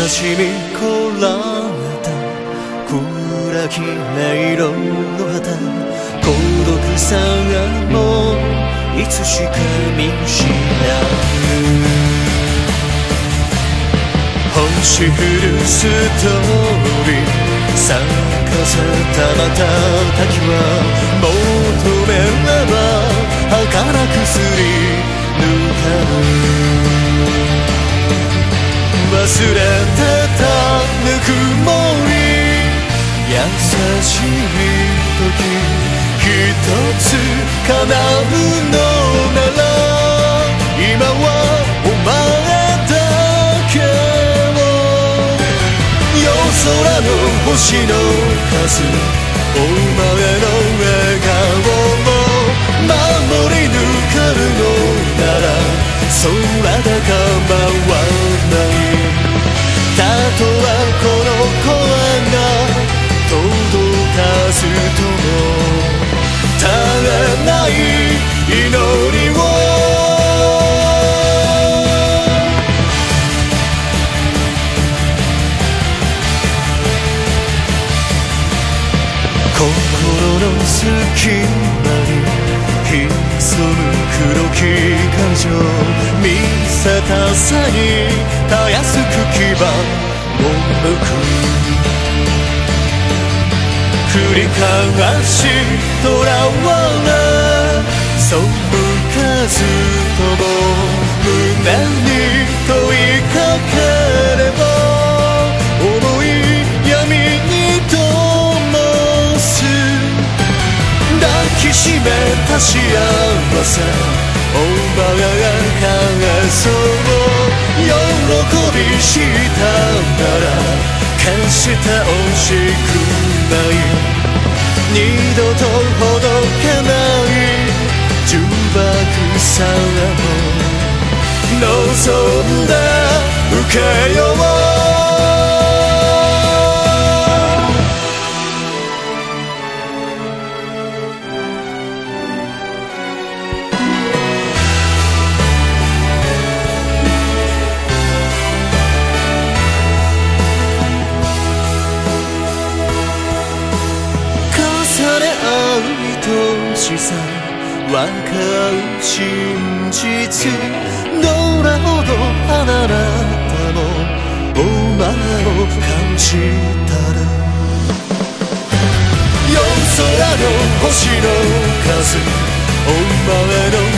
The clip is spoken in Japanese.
しみこらえた暗き音色の旗、孤独さがもういつしか見失う。星降るストーリー咲かせた瞬きは求めれば儚くすり抜かる。忘れてたぬくもり優しい時一つ叶うのなら今はお前だけを。夜空の星の数お前の笑顔を守り抜けるのなら空だ構わない。たとえこの声が届かずとも絶えない祈りを。心の隙間に潜む黒き感情見せたさに絶やす茎はもむく。繰り返し囚われ背かずとも胸に問いかければ重い闇に灯す。抱きしめた幸せお前が返そう喜びしたなら決して惜しくない。二度とほどけない呪縛さえも望んで受けよう。愛しさ分かる真実どれほど離れてもお前を感じたら。夜空の星の数お前の